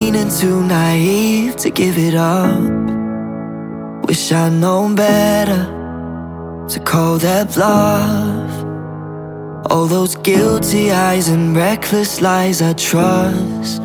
mean and too naive to give it up. Wish I'd known better to call that bluff. All those guilty eyes and reckless lies I trust.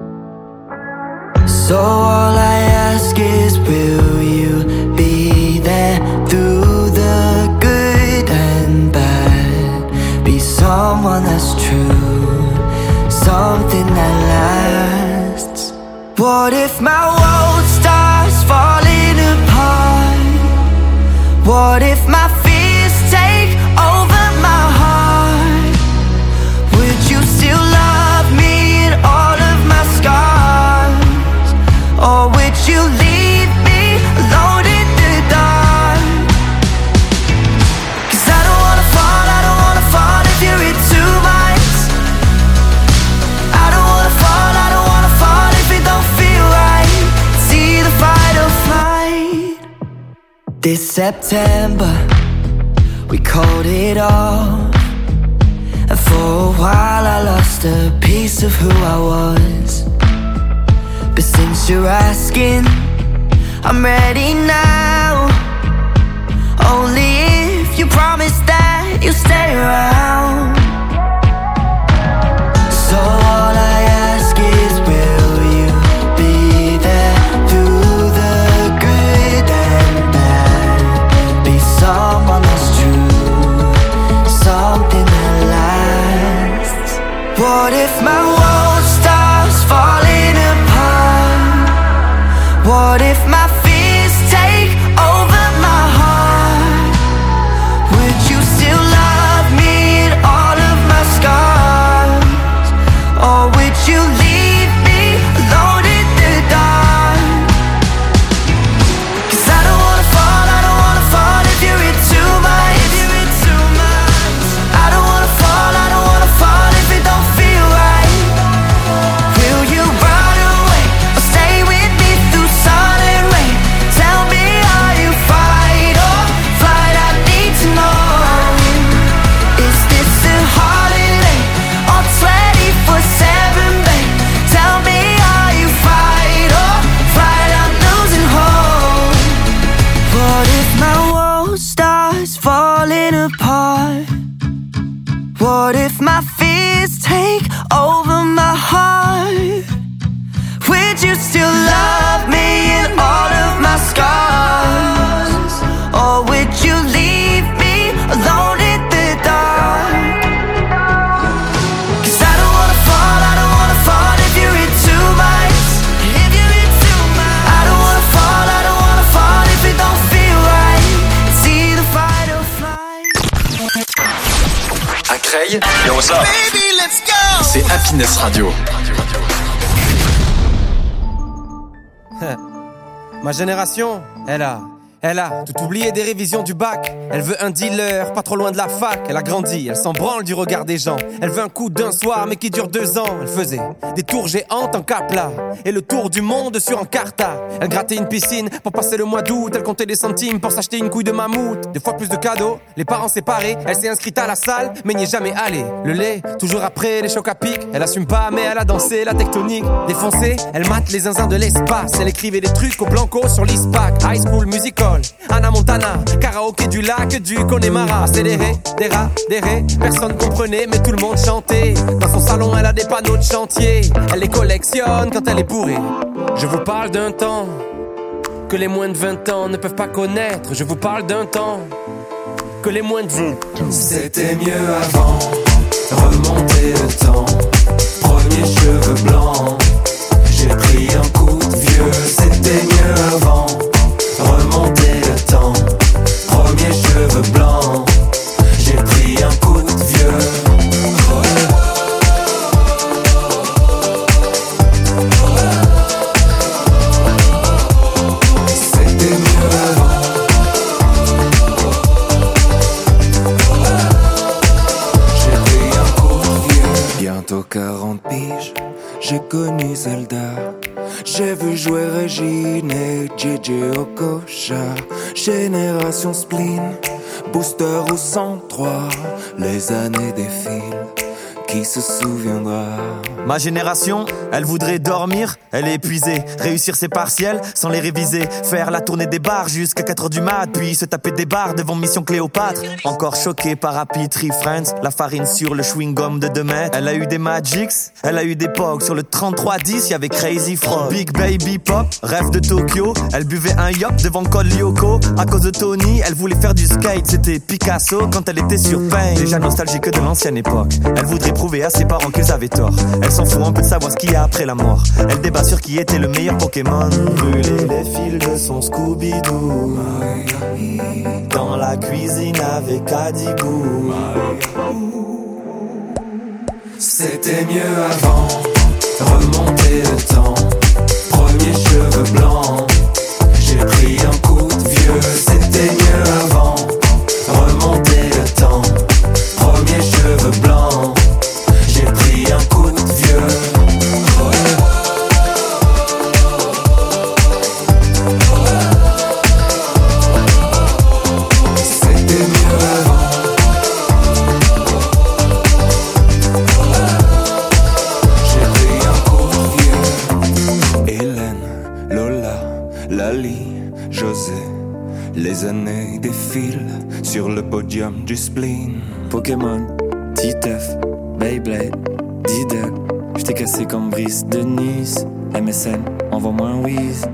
So all I ask is, will you be there through the good and bad? Be someone that's true, something that lasts. What if my world starts falling apart? What if my fears take over my heart? Would you still love me in all of my scars? Or would you leave me alone in the dark? 'Cause I don't wanna fall if you're in too much. I don't wanna fall if it don't feel right. It's either fight or flight. This September, we called it off. And for a while I lost a piece of who I was. But since you're asking, I'm ready now. Only if you promise that you'll stay around. So all I ask is, will you be there through the good and bad? Be someone that's true, something that lasts. What if my world starts falling apart? What if my fears take over my heart? Would you still love me in all of my scars? Or would you leave me alone in the dark? 'Cause I don't wanna fall if you're in too much. I don't wanna fall if it don't feel right. Will you run away or stay with me through sun and rain? Tell me, are you fight or flight? I need to know. Is this a holiday or 24/7, babe? Tell me, are you fight or flight? I'm losing hope. What if my world starts falling apart? What if my fears take over my heart? Would you still love me in all of my scars? Or would you leave me alone in the dark? 'Cause I don't wanna fall if you're in too much. I don't wanna fall if it don't feel right. It's either fight or flight. À Creil, yo what's up? Baby, let's go! C'est Happiness Radio. Ma génération, elle a tout oublié des révisions du bac. Elle veut un dealer, pas trop loin de la fac. Elle a grandi, elle s'en branle du regard des gens. Elle veut un coup d'un soir, mais qui dure 2 ans. Elle faisait des tours géantes en Capla et le tour du monde sur Encarta. Elle grattait une piscine pour passer le mois d'août. Elle comptait des centimes pour s'acheter une couille de mammouth. Des fois plus de cadeaux, les parents séparés. Elle s'est inscrite à la salle, mais n'y est jamais allée. Le lait, toujours après les chocs à pic. Elle assume pas, mais elle a dansé la tectonique. Défoncée, elle mate les zinzins de l'espace. Elle écrivait des trucs au blanco sur l'ISPAC. High School Musical, Anna Montana, karaoké du lac du Connemara. Accéléré, des rats, des raies, personne comprenait mais tout le monde chantait. Dans son salon elle a des panneaux de chantier. Elle les collectionne quand elle est bourrée. Je vous parle d'un temps que les moins de 20 ans ne peuvent pas connaître. Je vous parle d'un temps que les moins de 20 ans. C'était mieux avant, remonter le temps. Premier cheveux blancs, j'ai pris un coup de vieux. C'était mieux avant, remonter le temps. Premier cheveux blancs, j'ai pris un coup de vieux. C'était mieux avant. J'ai pris un coup de vieux. Bientôt 40 piges, j'ai connu Zelda. J'ai vu jouer Régine et JJ Okocha. Génération spleen, booster au 103. Les années défilent, qui se souviendra? Ma génération, elle voudrait dormir, elle est épuisée. Réussir ses partiels sans les réviser. Faire la tournée des bars jusqu'à 4h du mat. Puis se taper des bars devant Mission Cléopâtre. Encore choquée par Happy Tree Friends. La farine sur le chewing-gum de 2 mètres. Elle a eu des Magics, elle a eu des Pogs. Sur le 3310, y'avait Crazy Frog. Big Baby Pop, rêve de Tokyo. Elle buvait un yop devant Col Lyoko. À cause de Tony, elle voulait faire du skate. C'était Picasso quand elle était sur Pain. Déjà nostalgique de l'ancienne époque. Elle voudrait prouver à ses parents qu'ils avaient tort. Elle s'en fout un peu de savoir ce qu'il y a après la mort. Elle débat sur qui était le meilleur Pokémon. Brûler les fils de son Scooby-Doo dans la cuisine avec Adibou. C'était mieux avant, remonter le temps. Premiers cheveux blancs, j'ai pris un coup de vieux. C'était mieux avant, remonter le temps. Premiers cheveux blancs, j'ai pris un coup de vieux. C'était mieux avant. J'ai pris un coup de vieux. Hélène, Lola, Lali, José. Les années défilent sur le podium du spleen. Pokémon, Titeuf, Beyblade, Diddle. J't'ai cassé comme Brice de Nice. MSN, envoie-moi un whiz.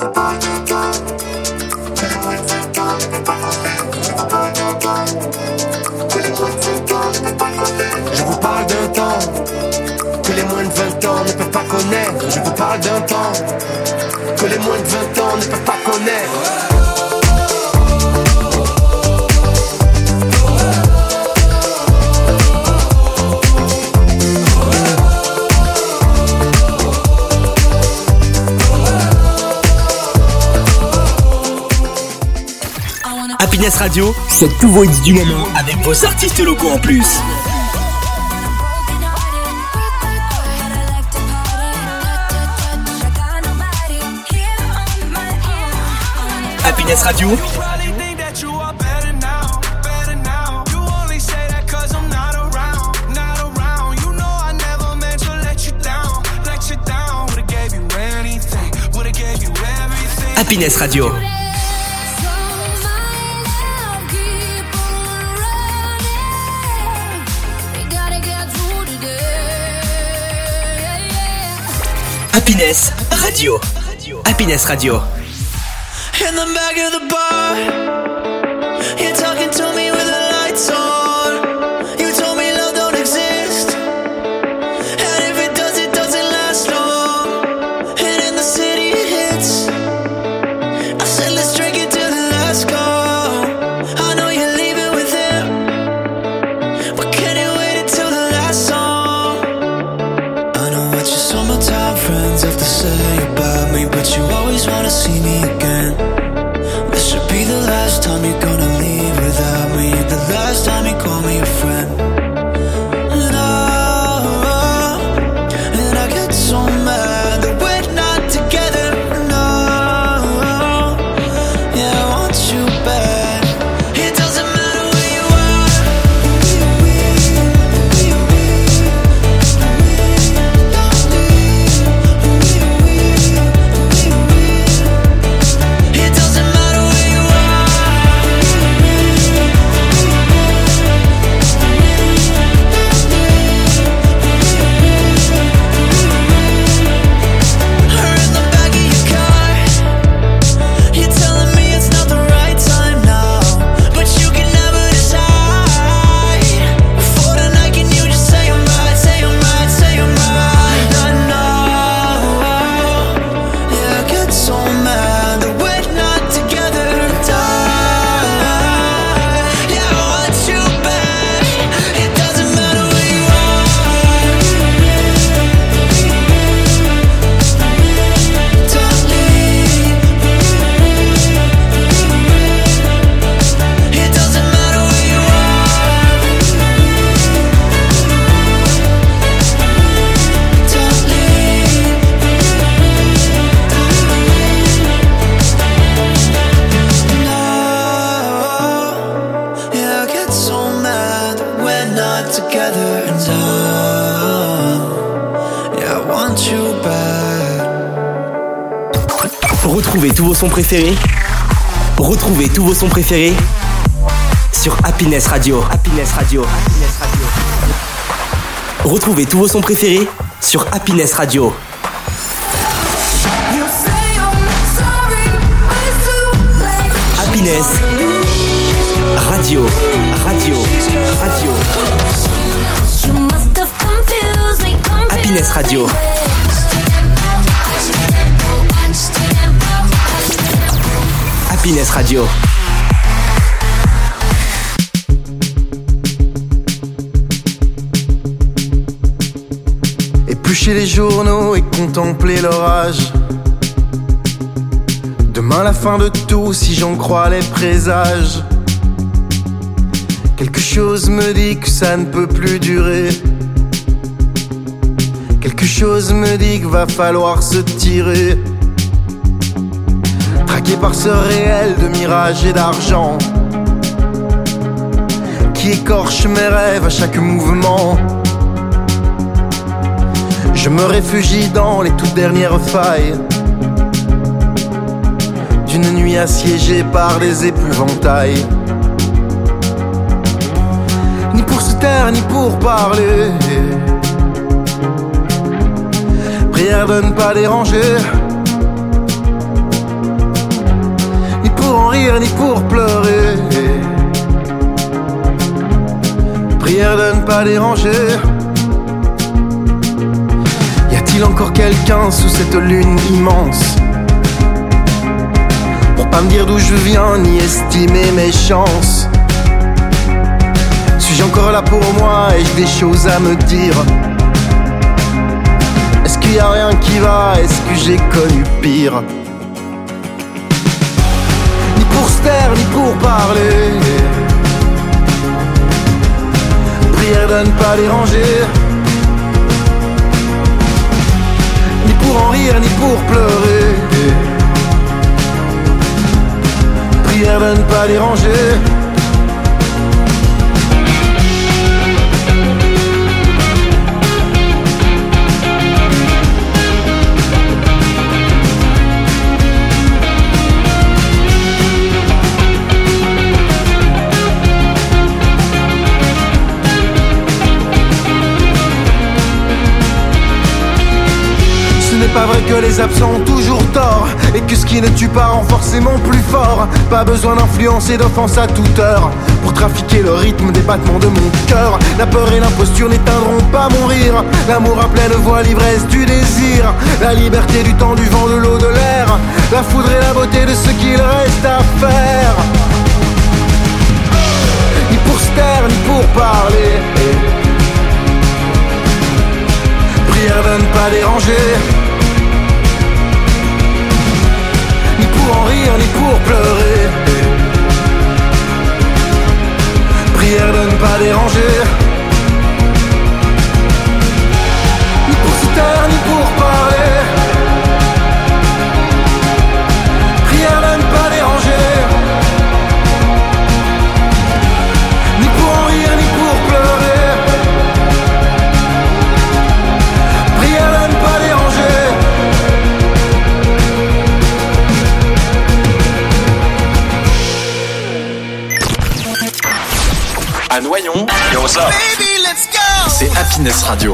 Je vous parle d'un temps que les moins de 20 ans ne peuvent pas connaître. Je vous parle d'un temps que les moins de 20 ans ne peuvent pas connaître. Happiness Radio, c'est tout vos hits du moment avec vos artistes locaux en plus. Happiness Radio. Happiness Radio. Happiness Radio. Happiness Radio. In the back of the bar, you're talking to me with the lights on. You told me love don't exist, and if it does, it doesn't last long. And in the city it hits. I said let's drink it till the last call. I know you're leaving with him, but can you wait until the last song? I know what your summertime friends have to say about me, but you always wanna see me again. This should be the last Retrouvez tous vos sons préférés. Retrouvez tous vos sons préférés sur Happiness Radio. Happiness Radio. Happiness Radio. Retrouvez tous vos sons préférés sur Happiness Radio. Happiness Radio. Radio. Radio. Happiness Radio. Happiness Radio. Éplucher les journaux et contempler l'orage. Demain la fin de tout si j'en crois les présages. Quelque chose me dit que ça ne peut plus durer. Quelque chose me dit qu'il va falloir se tirer. Traqué par ce réel de mirages et d'argent qui écorche mes rêves à chaque mouvement. Je me réfugie dans les toutes dernières failles d'une nuit assiégée par des épouvantails. Ni pour se taire, ni pour parler. Prière de ne pas déranger. Ni pour en rire, ni pour pleurer. Prière de ne pas déranger. Y a-t-il encore quelqu'un sous cette lune immense pour pas me dire d'où je viens, ni estimer mes chances? Suis-je encore là pour moi? Ai-je des choses à me dire? Est-ce qu'il y a rien qui va? Est-ce que j'ai connu pire? Ni pour se taire, ni pour parler. Prière de ne pas déranger. Ni pour en rire, ni pour pleurer. Prière de ne pas déranger. Ce n'est pas vrai que les absents ont toujours tort et que ce qui ne tue pas rend forcément plus fort. Pas besoin d'influence et d'offense à toute heure pour trafiquer le rythme des battements de mon cœur. La peur et l'imposture n'éteindront pas mon rire. L'amour à pleine voix, l'ivresse du désir. La liberté du temps, du vent, de l'eau, de l'air. La foudre et la beauté de ce qu'il reste à faire. Ni pour se taire, ni pour parler. Prière de ne pas déranger. Ni pour en rire, ni pour pleurer. Prière de ne pas déranger. Ni pour se taire, ni pour parler. Prière de ne pas déranger. Ni pour en rire, ni pour pleurer. Prière de ne pas déranger. À Noyon, yo what's up? Baby, let's go. C'est Happiness Radio.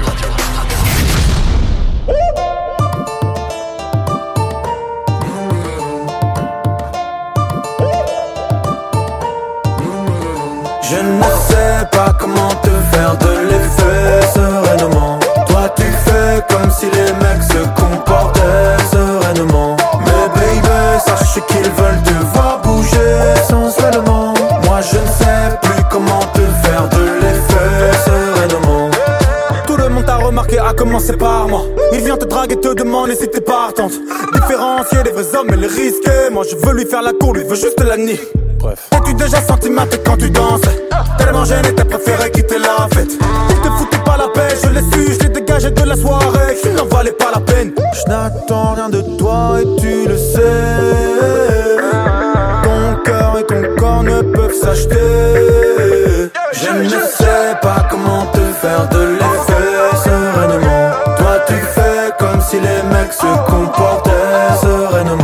Je ne sais pas comment te faire de l'effet sereinement. Toi tu fais comme si les mecs se comportaient sereinement. Mais baby, sache qu'ils veulent te voir bouger sensuellement. Moi je ne sais plus comment te faire de l'effet sereinement. Tout le monde t'a remarqué, à commencer par moi. Il vient te draguer, te demander si t'es partante. Différencier les vrais hommes et les risquer. Moi je veux lui faire la cour, lui veut juste la nier. Bref. T'es-tu déjà senti ma tête quand tu danses? Tellement gêné, t'as préféré quitter la fête. Il te foutait pas la paix, je l'ai su, je l'ai dégagé de la soirée. Il n'en valait pas la peine. Je n'attends rien de toi et tu le sais. Ton cœur et ton corps ne peuvent s'acheter. Je ne sais pas comment te faire de l'effet sereinement. Toi tu fais comme si les mecs se comportaient sereinement.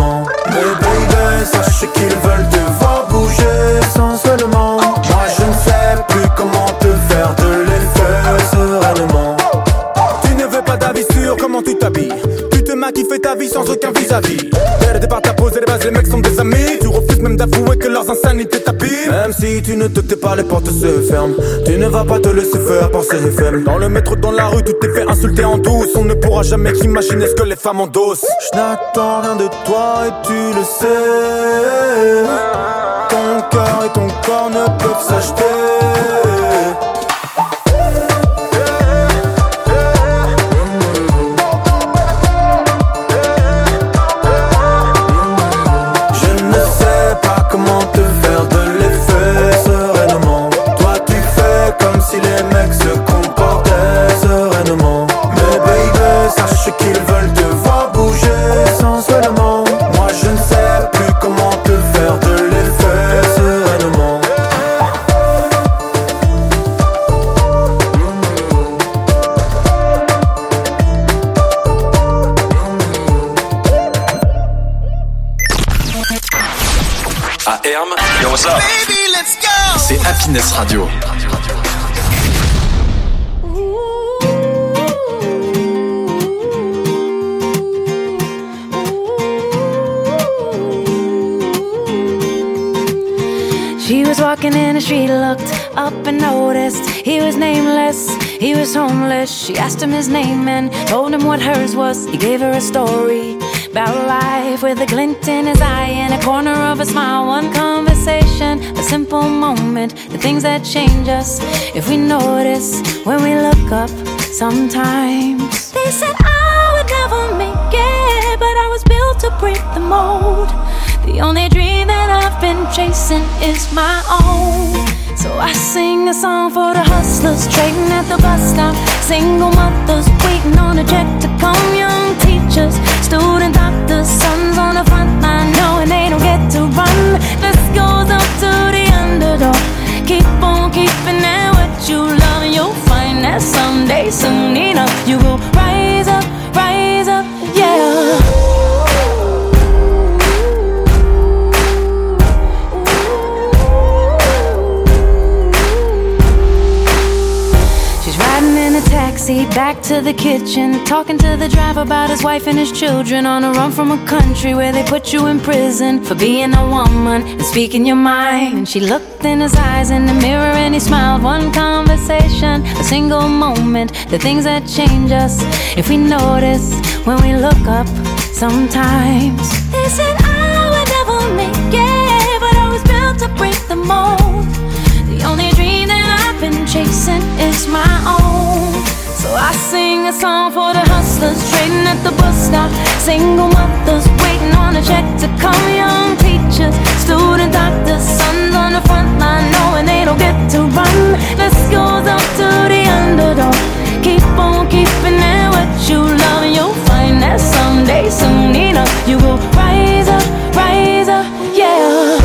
sache qu'ils veulent te voir bouger sensuellement. Moi je ne sais plus comment te faire de l'effet sereinement. Tu ne veux pas d'avis sur comment tu t'habilles. Tu te maquilles, fais ta vie sans aucun vis-à-vis. Dès le départ t'as posé les bases, les mecs sont des amis. Tu refuses même d'avouer que leurs insanités t'abîment. Même si tu ne te tais pas, les portes se ferment. Tu ne vas pas te laisser faire par ces faibles. Dans le métro, dans la rue, tu t'es fait insulter en douce. On ne pourra jamais imaginer ce que les femmes endossent. Je n'attends rien de toi et tu le sais. Ton cœur et ton corps ne peuvent s'acheter. Qu'ils veulent te voir bouger sensuellement. Moi je ne sais plus comment te faire de l'effet sereinement. À Herm, yo what's up? Baby, let's go. C'est Happiness Radio. She was walking in the street, looked up and noticed he was nameless, he was homeless. She asked him his name and told him what hers was. He gave her a story about life with a glint in his eye and a corner of a smile. One conversation, a simple moment, the things that change us if we notice when we look up sometimes. They said I would never make it, but I was built to break the mold. The only dream that I've been chasing is my own. So I sing a song for the hustlers trading at the bus stop, single mothers waiting on a check to come, young teachers, student doctors, sons on the front line knowing they don't get to run. This goes up to the underdog. Keep on keeping at what you love and you'll find that someday, soon enough, you will rise up, yeah. Taxi back to the kitchen, talking to the driver about his wife and his children, on a run from a country where they put you in prison for being a woman and speaking your mind. And she looked in his eyes in the mirror and he smiled. One conversation, a single moment, the things that change us if we notice when we look up sometimes. They said I would never make it, but I was built to break the mold. The only dream that I've been chasing is my own. So I sing a song for the hustlers trading at the bus stop, single mothers waiting on a check to come, young teachers, student doctors, sons on the front line knowing they don't get to run. This goes up to the underdog. Keep on keeping at what you love and you'll find that someday, soon enough, you will rise up, yeah.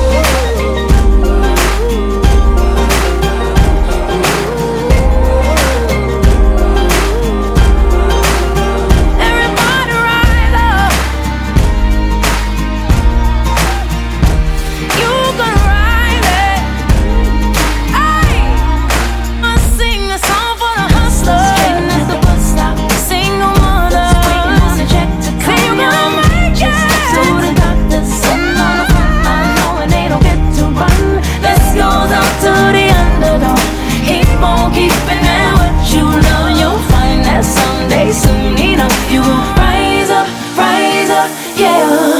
Soon enough, you will rise up, yeah.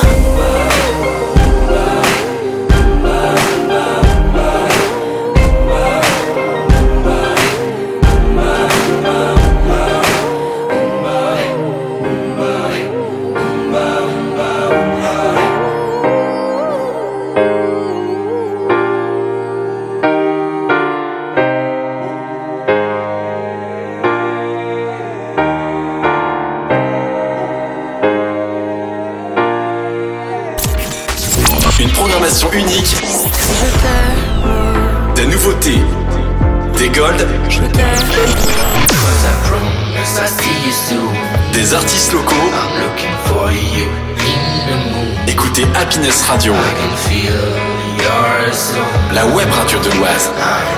Unique, des nouveautés, des golds, des artistes locaux. Écoutez écoutez Happiness Radio, la web radio de l'Oise.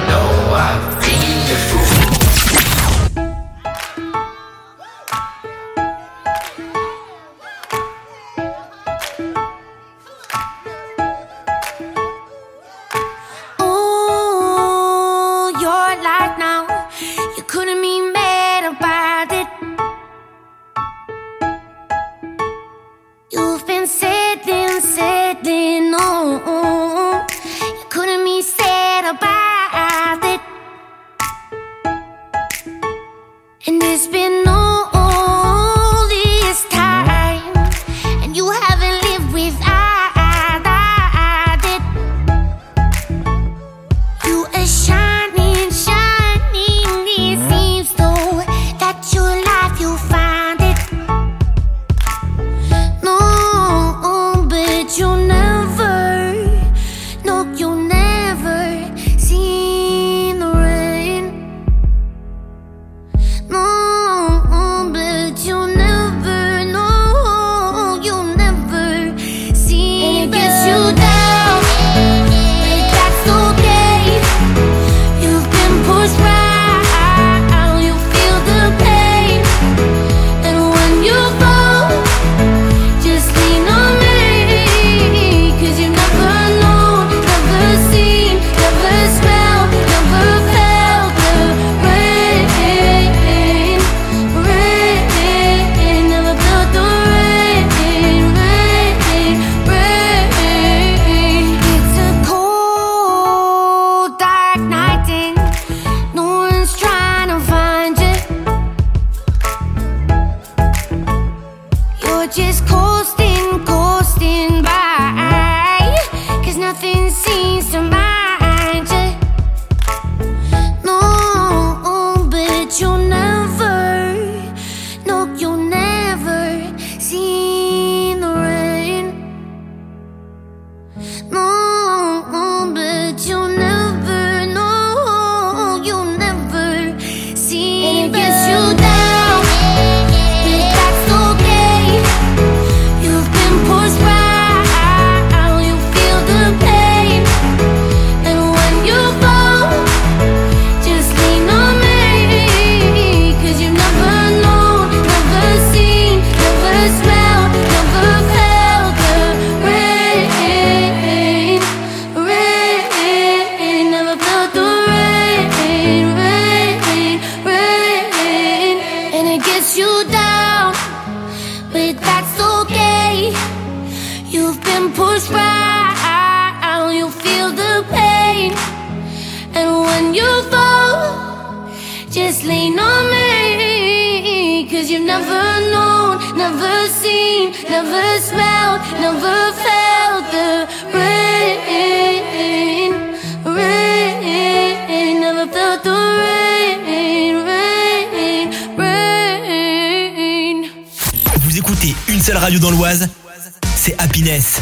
Radio dans l'Oise, c'est Happiness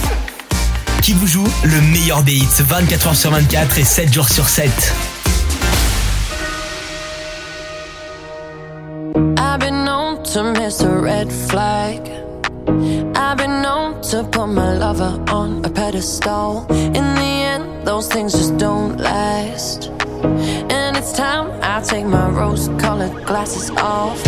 qui vous joue le meilleur des hits 24h sur 24 et 7 jours sur 7. I've been known to miss a red flag. I've been known to put my lover on a pedestal. In the end, those things just don't last. And it's time I take my rose-colored glasses off.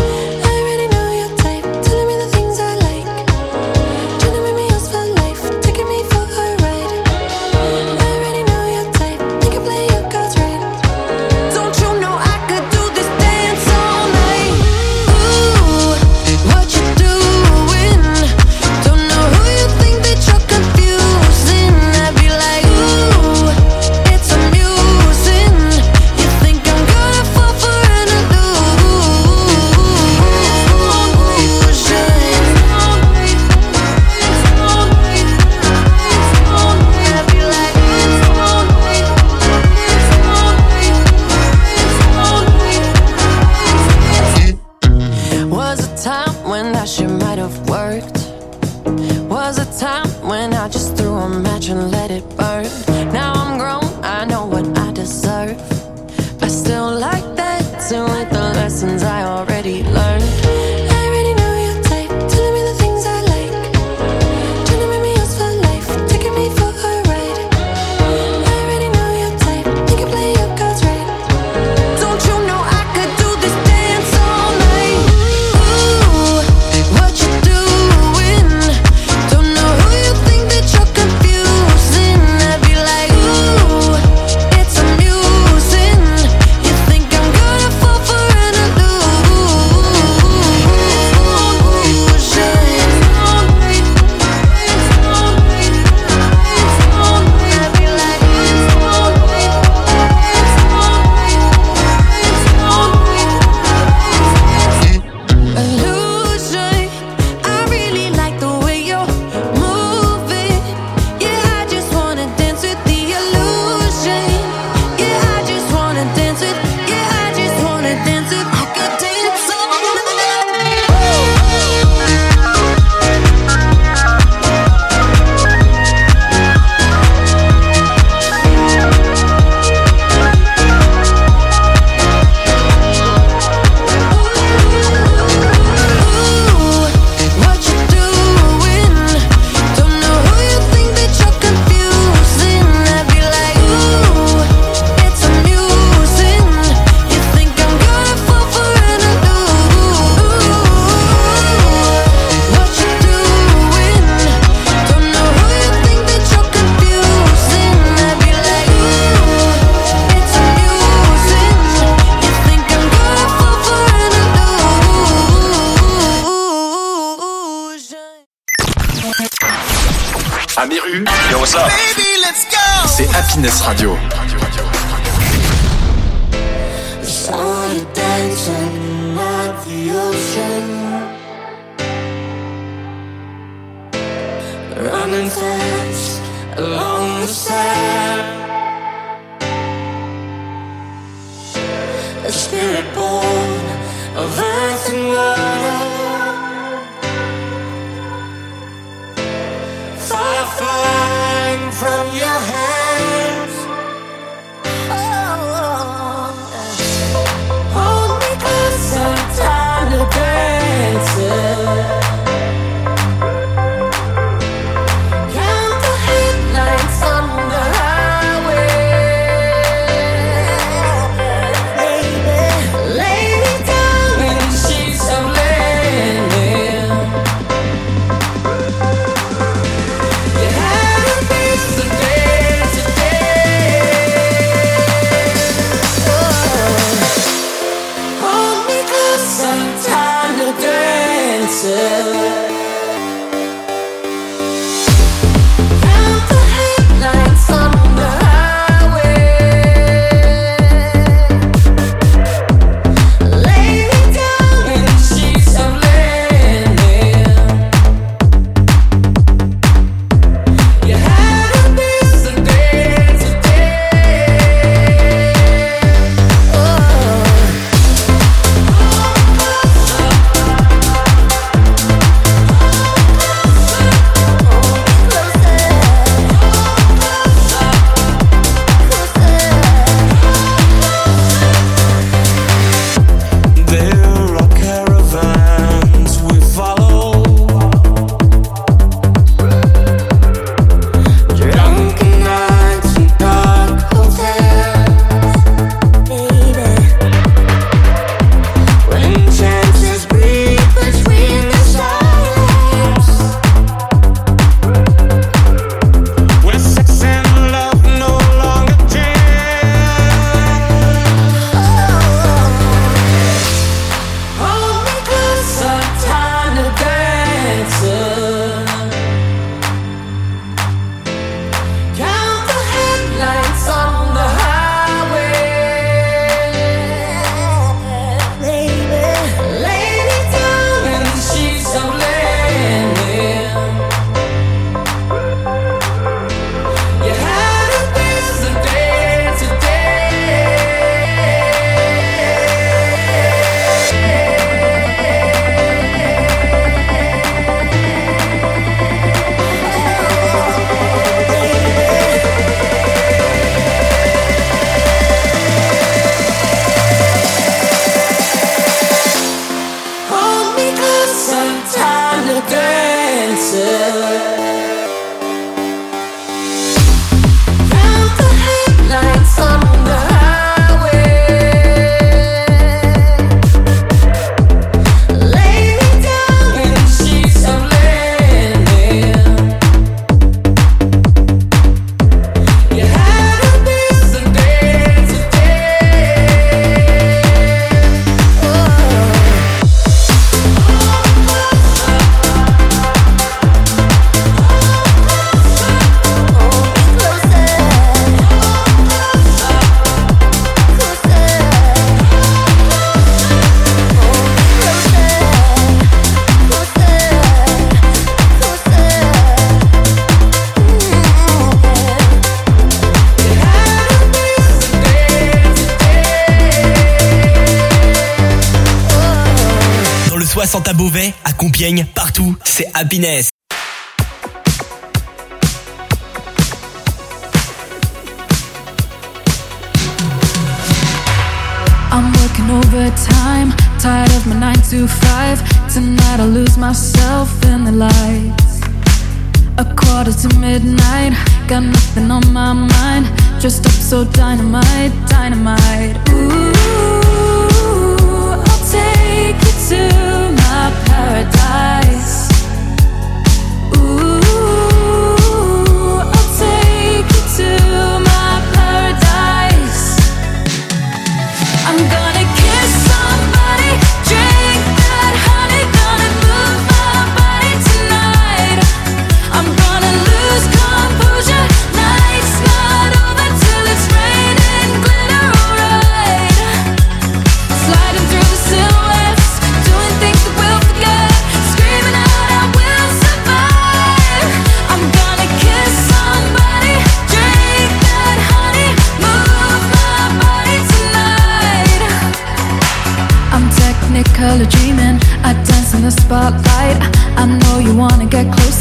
I already know your type, telling me the things I like, trying to make me else feel à Meru. Yo, what's up? Baby, let's go. C'est Happiness Radio. Saw you dancing at the ocean, running fast along the sand. A spirit born of earth and water, fire flying from your hands. Oh, hold me closer, time to dance. Count the headlights on the highway. Baby, lay me down in the sheets of linen. You had a piece of day today. Oh, hold me closer, time to dance. Count the headlights on the highway. Lay me down in the sheets of linen. You had a piece of day today. Oh. There are caravans we follow, Drunken nights in dark hotels, baby. When chances breathe between the stars, where sex and love no longer hold me closer, time to dance. Count the headlights on the highway. Baby, lay me down in the sheets of linen. You had a piece of day today. Hold me closer, time to dance. Count the headlights on the highway. Lay me down in the sheets of linen. You had a piece of day today. Oh. Dans le 60 à Beauvais, à Compiègne, partout, c'est Happiness. I'm working overtime, tired of my 9 to 5. Tonight I'll lose myself in the lights. A quarter to midnight, got nothing on my mind. Dressed up so dynamite, dynamite. Ooh, I'll take you to my paradise. Ooh, I'll take you to my paradise. I'm gonna kiss somebody, drink that honey, gonna move my body tonight. I'm gonna lose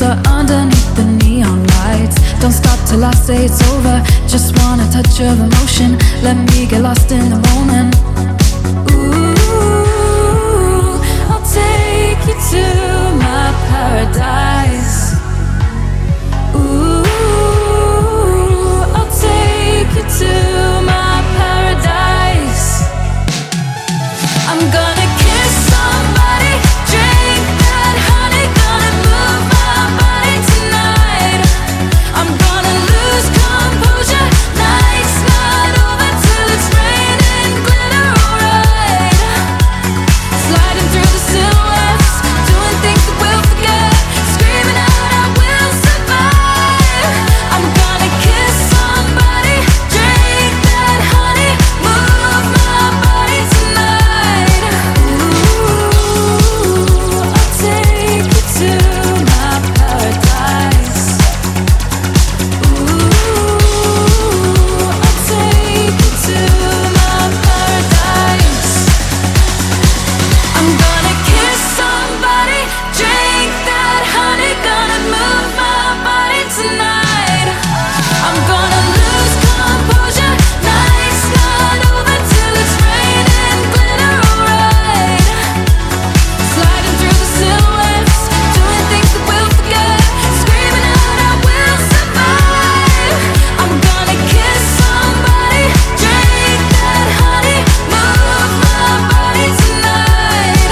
shiver underneath the neon lights. Don't stop till I say it's over. Just want a touch of emotion. Let me get lost in the moment. Ooh, I'll take you to my paradise. Ooh, I'll take you to my paradise. I'm gonna kiss somebody, drink that honey, gonna move my body tonight. I'm gonna lose composure, night's not over till it's raining glitter, alright. Sliding through the silhouettes, doing things that we'll forget, screaming out I will survive. I'm gonna kiss somebody, drink that honey, move my body tonight. Ooh, I'll take you to my paradise. Ooh, I'll take you to my paradise. I'm gonna kiss somebody, drink that honey, gonna move my body tonight. I'm gonna lose composure, night's not over till it's raining glitter, alright. Sliding through the silhouettes, doing things that we'll forget, screaming out I will survive. I'm gonna kiss somebody, drink that honey, move my body tonight.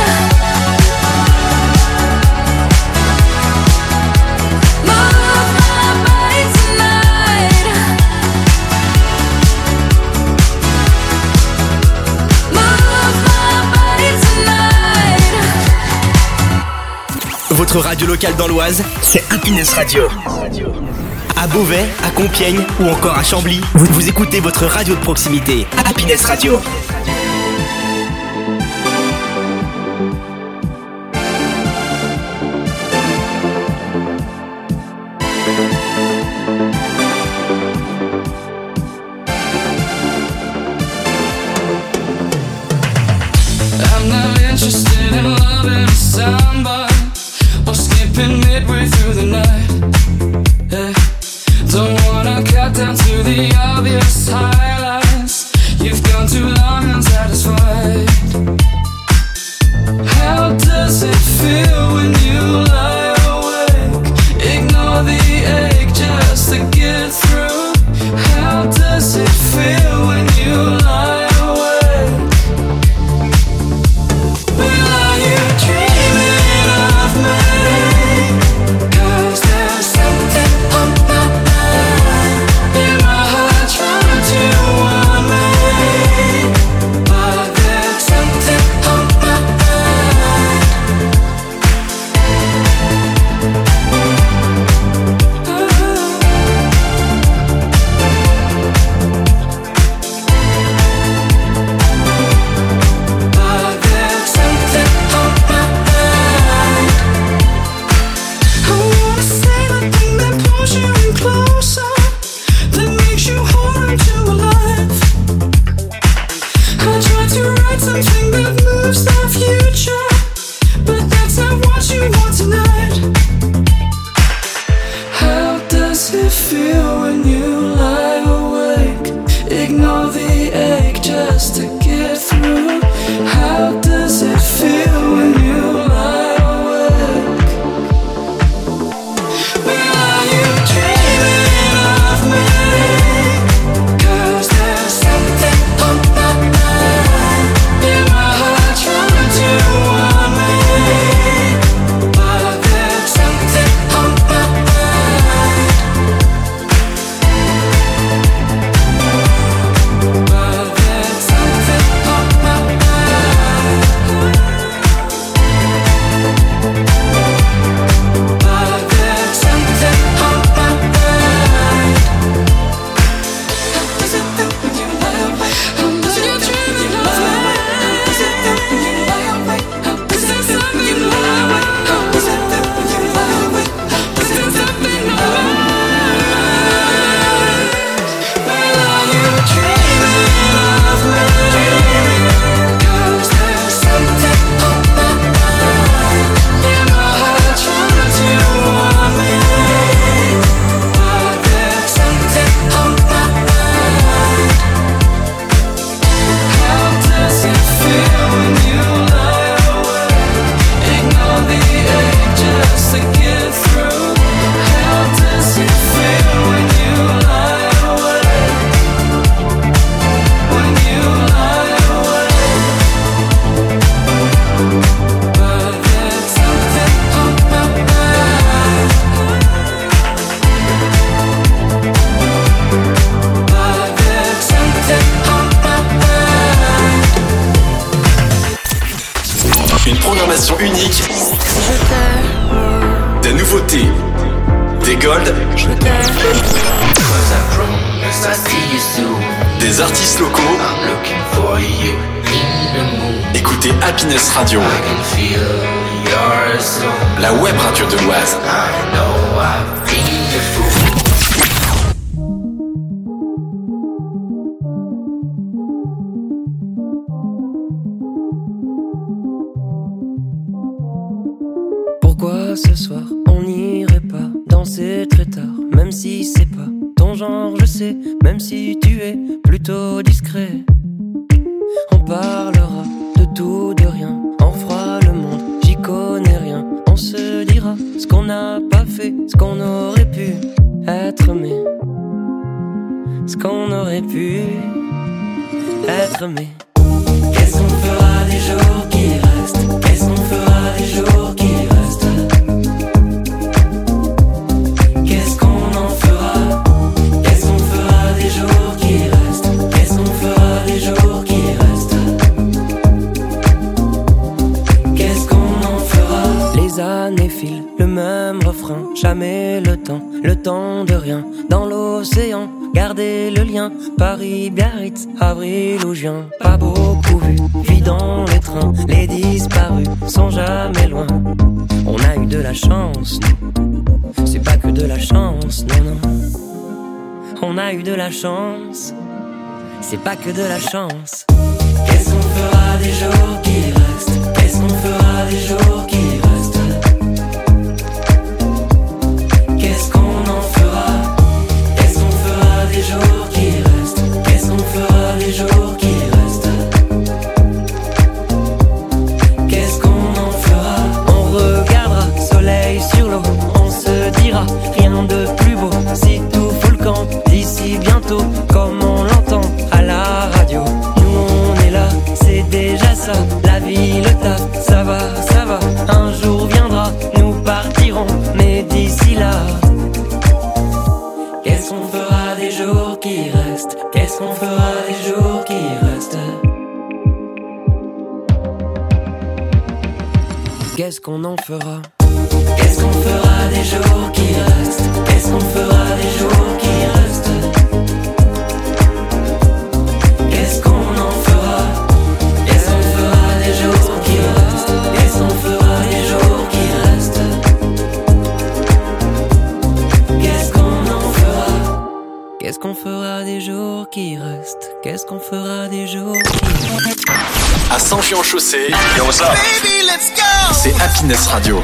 Move my body tonight. Move my body tonight. Votre radio locale dans l'Oise, c'est Happiness Radio. À Beauvais, à Compiègne ou encore à Chambly, vous écoutez votre radio de proximité, Happiness Radio. I'm not interested in loving somebody or skipping midway through the night. Yeah. Don't wanna cut down to the obvious highlights. You've gone too long unsatisfied. How does it feel when you lie awake? Ignore the ache just to get through. How does it feel when you lie awake? Well, are you dreaming of me? 'Cause there's something on my mind. In my heart trying to warn me. But there's something on my mind. But there's something on my mind. I wanna say the thing that pulls you in closer, that makes you hold on to alive. I try to write something that moves the future, but that's not what you want tonight. How does it feel when you lie awake? Ignore the ache just to get through. How does it feel when you lie awake? Well, are you dreaming of me? 'Cause there's something on my mind. In my heart trying to warn me. But there's something on my mind. versions uniques, des nouveautés, des golds, des artistes locaux. Écoutez Happiness Radio, la web radio de l'Oise. Pourquoi ce soir on n'irait pas danser très tard, même si c'est pas ton genre, je sais, même si tu es plutôt discret. On parlera de tout, de rien, on fera le monde, j'y connais rien. On se dira ce qu'on n'a pas fait, ce qu'on aurait pu être, mais ce qu'on aurait pu être, mais qu'est-ce qu'on fera des jours qui restent? Qu'est-ce qu'on fera des jours qui restent? Qu'est-ce qu'on en fera? Qu'est-ce qu'on fera des jours qui restent? Qu'est-ce qu'on fera des jours qui restent? Qu'est-ce qu'on en fera? Les années filent, le même refrain, jamais le temps de rien. Dans l'océan, gardez le lien, Paris, Biarritz, avril ou juin. Pas beaucoup vu, vie dans les trains, les disparus sont jamais loin. On a eu de la chance, nous. C'est pas que de la chance, non, non. On a eu de la chance, c'est pas que de la chance. Qu'est-ce qu'on fera des jours qui restent? Qu'est-ce qu'on fera des jours qui restent? Qu'est-ce qu'on en fera? Qu'est-ce qu'on fera des jours qui restent? Qu'est-ce qu'on fera des jours qui restent? Qu'est-ce qu'on en fera? On regardera soleil sur l'eau, on se dira rien de plus beau. Si tout fout le camp d'ici bientôt, comme on l'entend à la radio. Nous on est là, c'est déjà ça. La vie, le taf, ça va, ça va. Un jour viendra, nous partirons, mais d'ici là, qu'est-ce qu'on fera des jours qui restent? Qu'est-ce qu'on fera des jours qui restent? Qu'est-ce qu'on en fera? Qu'est-ce qu'on fera des jours qui restent? Qu'est-ce qu'on fera des jours qui restent? Qu'est-ce qu'on en fera? Qu'est-ce qu'on fera des jours qui restent? Qu'est-ce qu'on fera des jours qui restent? Qu'est-ce qu'on en fera? Qu'est-ce qu'on fera des jours qui restent? Qu'est-ce qu'on fera des jours qui restent? À Saint-Jean-Chaussée, Yo, what's up? Baby, let's go! C'est Happiness Radio.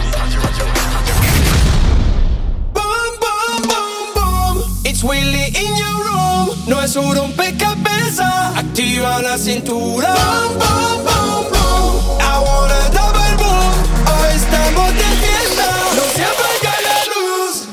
It's Willy in your room. No es un rompecabezas. Activa la cintura. Boom, boom, boom, boom. I wanna double boom. Hoy estamos de fiesta. No se apaga la luz.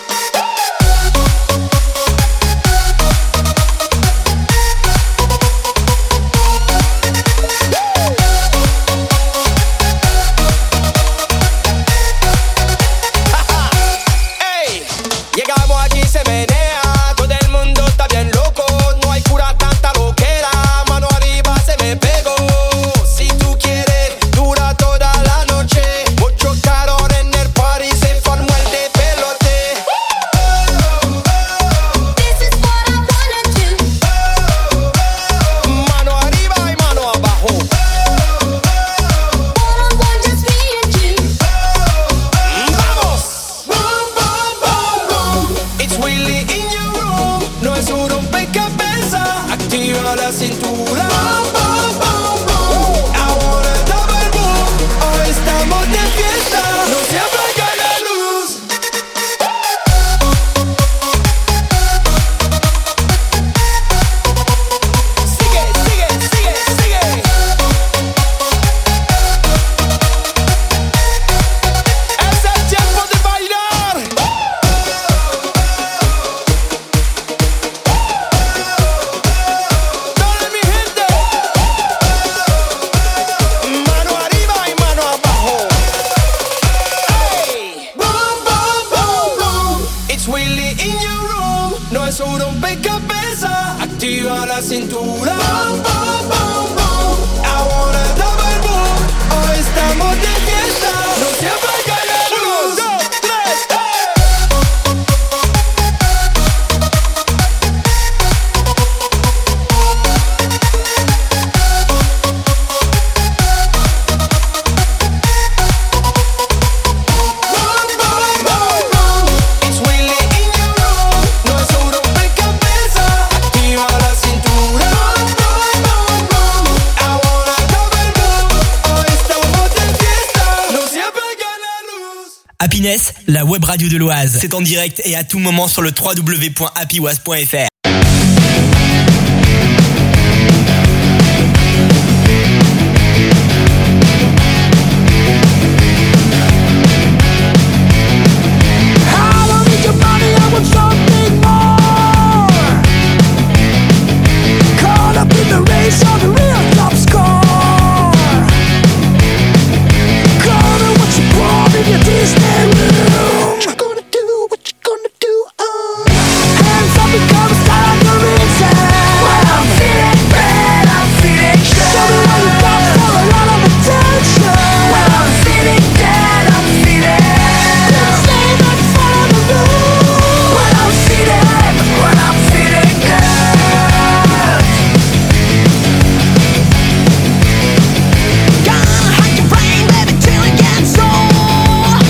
Hey, llegamos aquí, se menea. Todo el mundo está bien loco. No hay cura, tanta loquera. Mano arriba, se me pegó. Si tú quieres, dura toda la noche. Mucho calor en el party, se formó el de pelote. This is what I wanna do. Mano arriba y mano abajo. One-on-one, just me and you. ¡Vamos! Boom, boom, boom, boom. It's Willy in your room. No es un rompecabezas. Activa la cintura. Boom, boom, boom, boom. I wanna double boom. Hoy estamos de fiesta. No se apaga la luz. Sigue, sigue, sigue, sigue. Es el tiempo de bailar. Toda mi gente. Mano arriba y mano abajo. Hey. Boom, boom, boom, boom. It's Willy in your room. No es un rompecabezas. Activa la cintura. Boom, boom, boom, boom. I wanna double boom. Hoy estamos de fiesta. no siempre gana luz. 1, 2, 3, It's Willy in your room. No es un rompecabezas. Activa la cintura. I wanna cover the room. Hoy estamos de fiesta. No siempre gana luz. Happiness, la web radio de l'Oise. C'est en direct et à tout moment sur le www.happyoise.fr. I don't need your money, I want something more. Caught up in the race on the real top score. Gonna watch you bomb in your Disney room. What you gonna do? What you gonna do? Hands up and come start the reason. When I'm feeling bad, I'm feeling good. Show me what you got for a lot of attention. When I'm feeling dead, I'm feeling. Stay back for the room. When I'm feeling good. Gonna hack your brain, baby, till it gets old.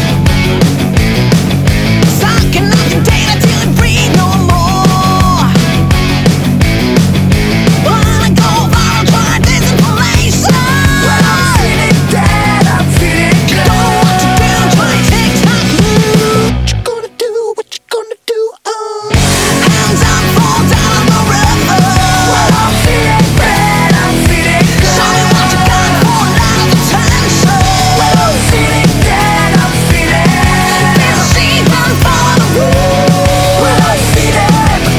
Sucking up your data till it breathes no more. Wanna go viral, try disinformation. When I'm feeling dead, I'm feeling good. Don't know what to do, try TikTok move. What you gonna do? What you gonna do? Hands up, fall down on the river. When I'm feeling bad, I'm feeling good. Show me what you got for a lot of attention. When I'm feeling dead, I'm feeling. Feel the sheep and follow the rules. When I'm feeling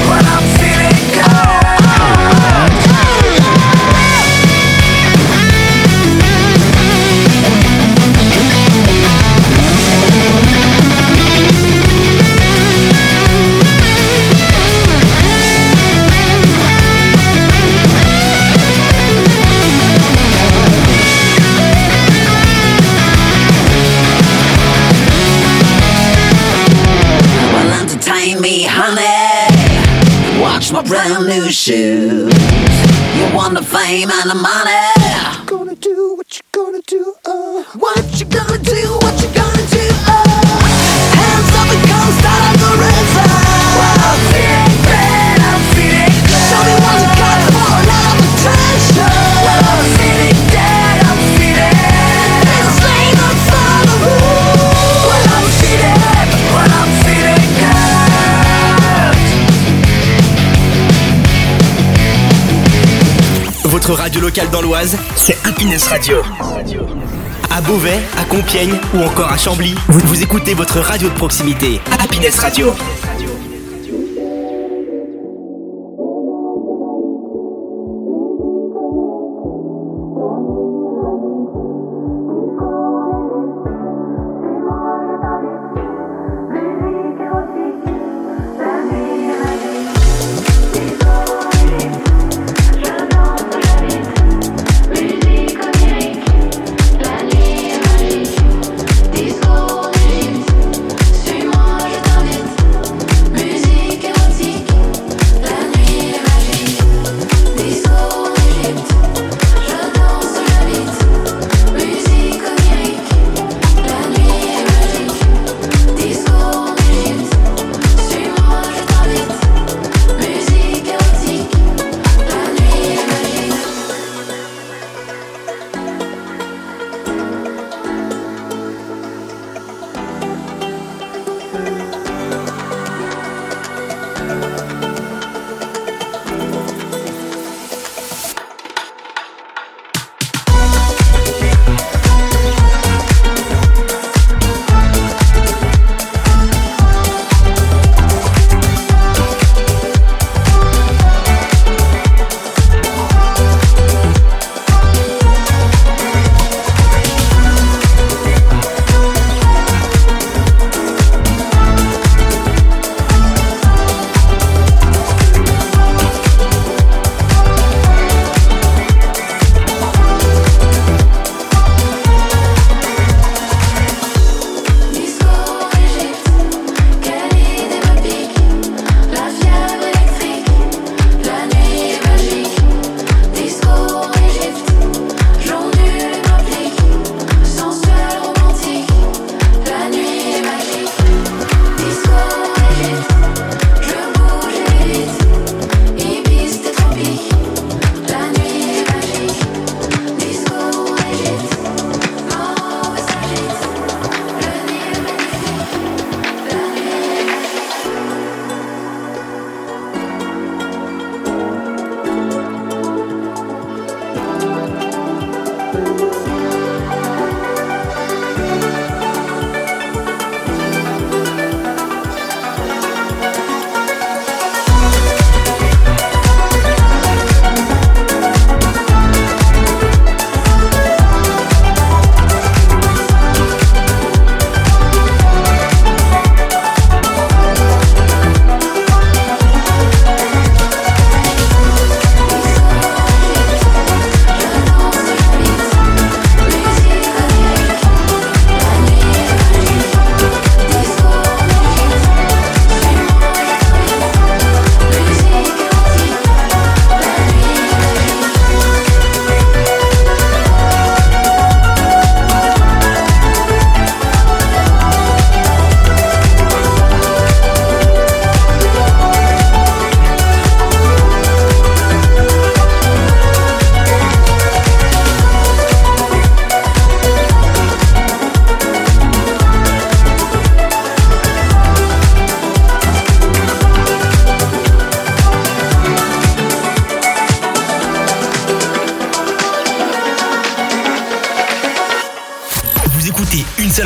Well, entertain me, honey. Watch my brand new shoes. You want the fame and the money. What you gonna do? What you gonna do? What you gonna do? What you gonna do? Hands up and come start the river. When I'm feeling bad, I'm feeling good. Show me what you got for a lot of attention. When I'm feeling dead, I'm feeling. There's a slave and follow the rules. When I'm feeling good. Votre radio locale dans l'Oise, c'est Happiness Radio. À Beauvais, à Compiègne ou encore à Chambly, vous écoutez votre radio de proximité. Happiness Radio. Suis-moi, je t'invite.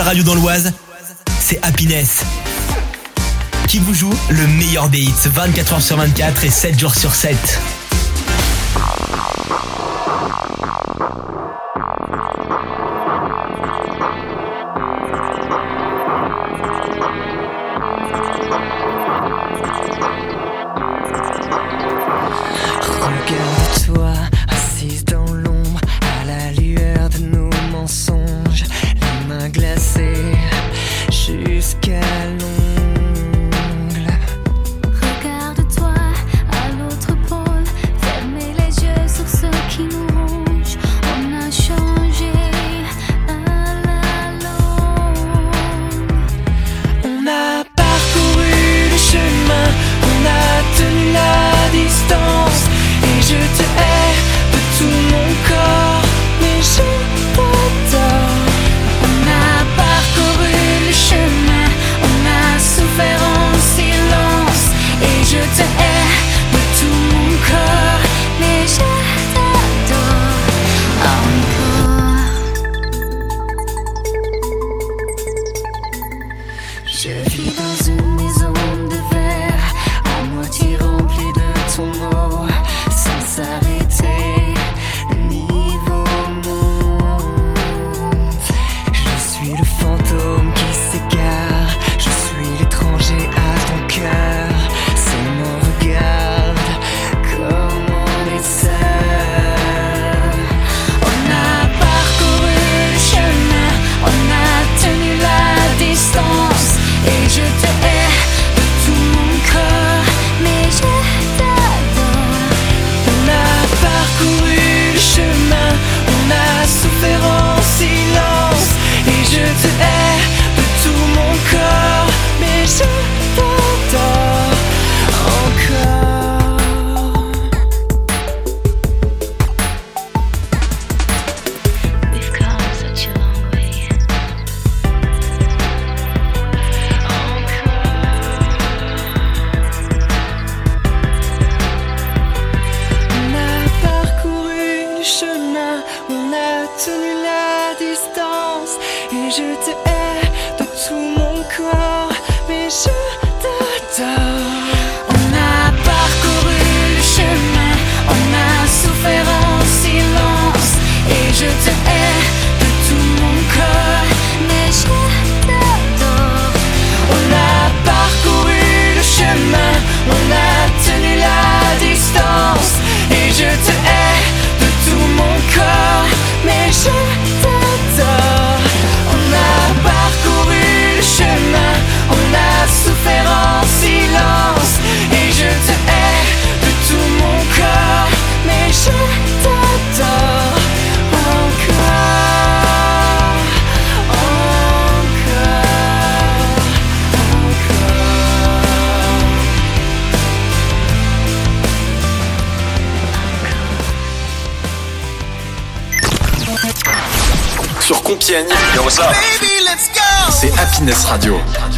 radio dans l'Oise, c'est Happiness. Qui vous joue le meilleur des hits 24h sur 24 et 7 jours sur 7. Regarde-toi, assise dans l'ombre, à la lueur de nos mensonges, les mains glacées jusqu'à l'ongle. Regarde-toi à l'autre pôle, fermez les yeux sur ce qui nous ronge. On a changé à la longue. On a parcouru le chemin, on a tenu la distance. Et je te hais de tout mon corps, mais je t'adore. On a parcouru le chemin, on a souffert en silence. Et je te hais de tout mon corps, mais je t'adore encore. Je vis dans une maison de verre, à moitié remplie de ton mot. Sans s'arrêter, le niveau monte. Je suis le fantôme qui s'égare, je suis l'étranger à ton cœur. Seulement regarde comme on est seul. On a parcouru le chemin, on a tenu la distance. Et je te hais de tout mon corps, mais je t'adore. On a parcouru le chemin, on a souffert en silence. Et je te hais de tout mon corps, mais je t'adore encore. We've come such a long way. On a parcouru le chemin, on a tenu la distance. Et je te hais de tout mon corps, mais je t'adore. On a parcouru le chemin, on a souffert en silence. Et je te hais de tout mon corps, mais je t'adore. On a parcouru le chemin, on a tenu la distance. Et je te hais de tout mon corps, mais je t'adore. On a parcouru le chemin, on a souffert en silence. Et je te hais de tout mon corps, mais je t'adore encore, Sur Compiègne, c'est Happiness Radio.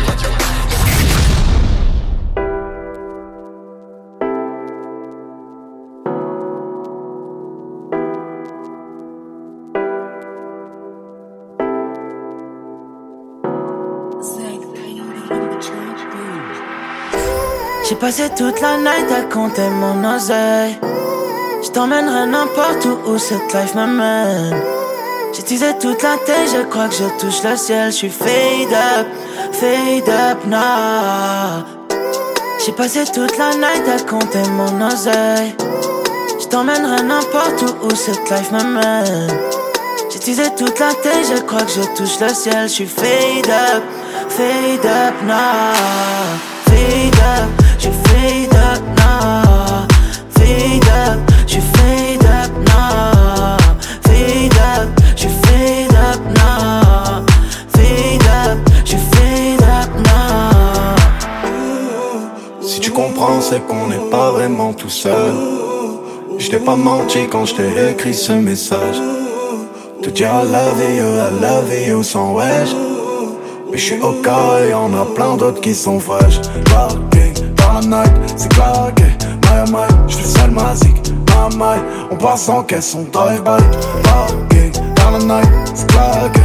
J'ai passé toute la night à compter mon oseille. Je t'emmènerai n'importe où cette life m'amène. J'ai teasé toute la tête, je crois que je touche le ciel. Je suis fade up now. J'ai passé toute la night à compter mon oseille. Je t'emmènerai n'importe où cette life m'amène. J'ai teasé toute la tête, je crois que je touche le ciel. Je suis fade up now. Fade up, je fade up now. Fade up, je fade up now. Fade up, je fade up now. Fade up, je fade up now. Si tu comprends, c'est qu'on n'est pas vraiment tout seul. Je t'ai pas menti quand je t'ai écrit ce message. Te dire I love you sans wesh. Mais j'suis au carré, y'en a plein d'autres qui sont fraîches. Parking dans la night, c'est claqué. My, j'fais seul ma zik, my. On passe en caisse, on drive by. Parking dans la night, c'est claqué.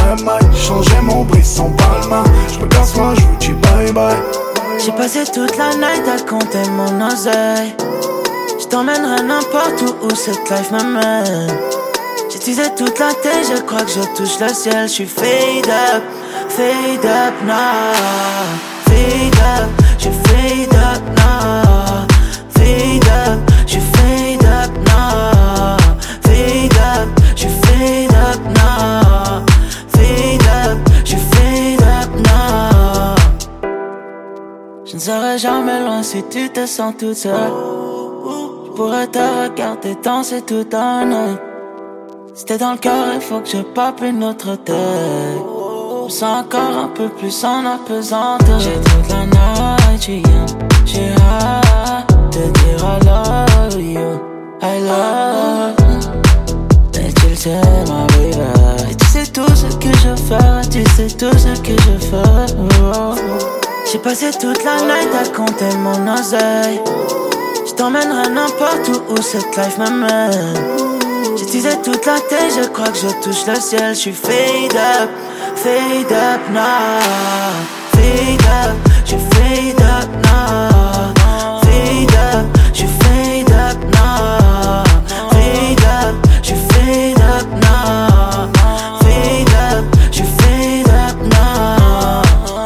mic, changer mon brisson palma. Je me casse moi, je vous dis bye bye. J'ai passé toute la night à compter mon oseille. Je t'emmènerai n'importe où cette life m'amène. J'ai teasé toute la tête, je crois que je touche le ciel. Je suis fade up now. Fade up, je fade up now. Fade up, je fade up now. Fade up, je fade up now. Fade up, je fade up now. Je ne serai jamais loin si tu te sens toute seule. Je pourrais te regarder danser toute la nuit. Si t'es dans le cœur, il faut que je pop une autre tête. Je me sens encore un peu plus en apesanteur. J'ai toute la night, j'ai hâte de dire I love you, I love you. Et tu le sais, ma baby. Et tu sais tout ce que je ferai, tu sais tout ce que je ferai. Oh. J'ai passé toute la night à compter mon oseille. Je t'emmènerai n'importe où cette life m'amène. J'ai teasé toute la tête, je crois que je touche le ciel. Je suis fade up now. Fade up, je fade up now. Fade up, je fade up now. Fade up, je fade up now. Fade up, je fade up now.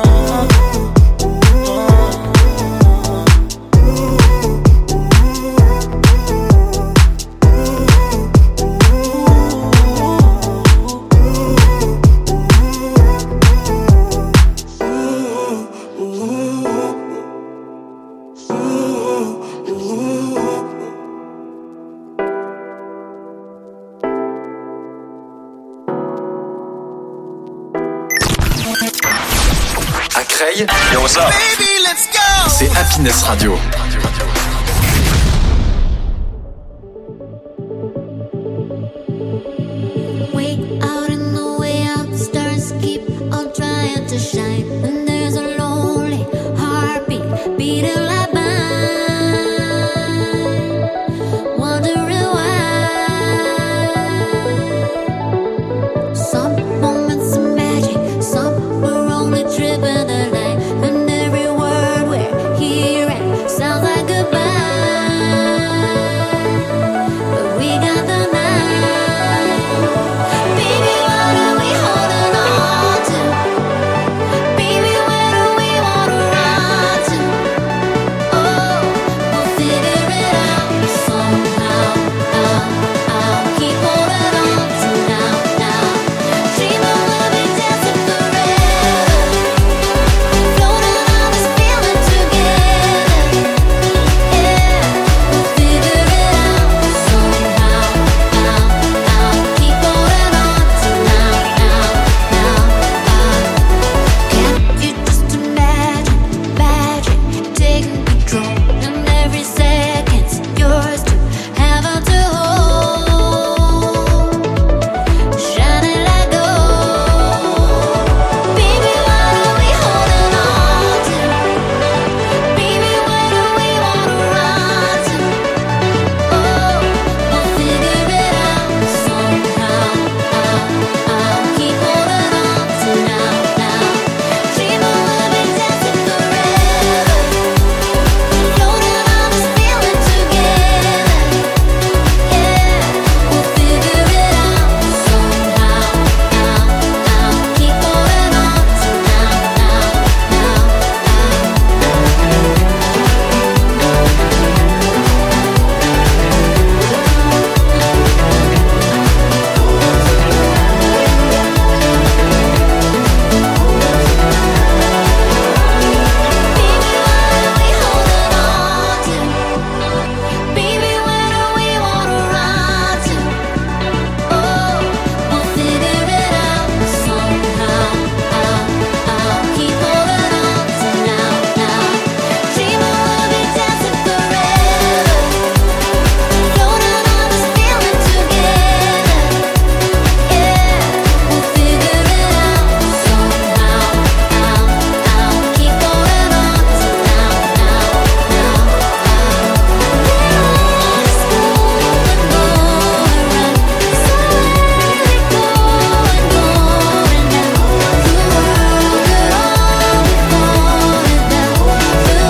Yo, what's up? Baby, let's go. C'est Happiness Radio. Way out in the way out, the stars keep on trying to shine. And there's a lonely heartbeat beating